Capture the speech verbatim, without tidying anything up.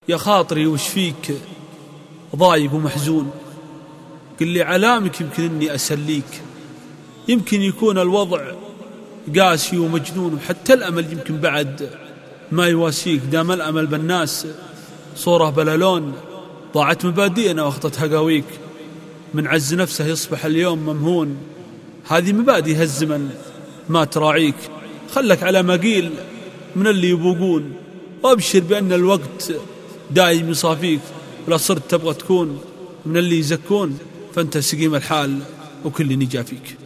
يا خاطري وش فيك ضايق ومحزون؟ قل لي علامك يمكن إني أسليك. يمكن يكون الوضع قاسي ومجنون، وحتى الأمل يمكن بعد ما يواسيك. دام الأمل بالناس صورة بلا لون، ضاعت مبادئنا واخطت هقاويك. من عز نفسه يصبح اليوم ممهون، هذه مبادئ هالزمن ما تراعيك. خلك على ما قيل من اللي يبوقون، وابشر بأن الوقت دايم يصافيك. ولا صرت تبغى تكون من اللي يزكون، فانت سقيم الحال وكل نجا فيك.